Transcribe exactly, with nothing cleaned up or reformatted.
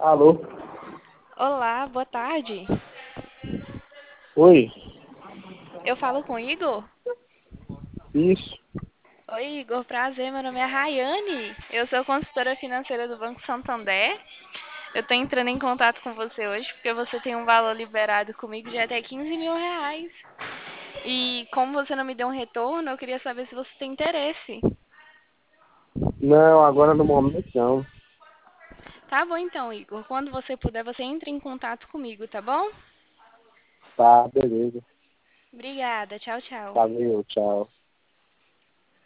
Alô? Olá, boa tarde. Oi? Eu falo com o Igor? Isso? Oi, Igor, prazer. Meu nome é Rayane. Eu sou consultora financeira do Banco Santander. Eu estou entrando em contato com você hoje porque você tem um valor liberado comigo de até quinze mil reais. E como você não me deu um retorno, eu queria saber se você tem interesse. Não, agora no momento não. Tá bom então, Igor. Quando você puder, você entra em contato comigo, tá bom? Tá, beleza. Obrigada. Tchau, tchau. Valeu, tchau.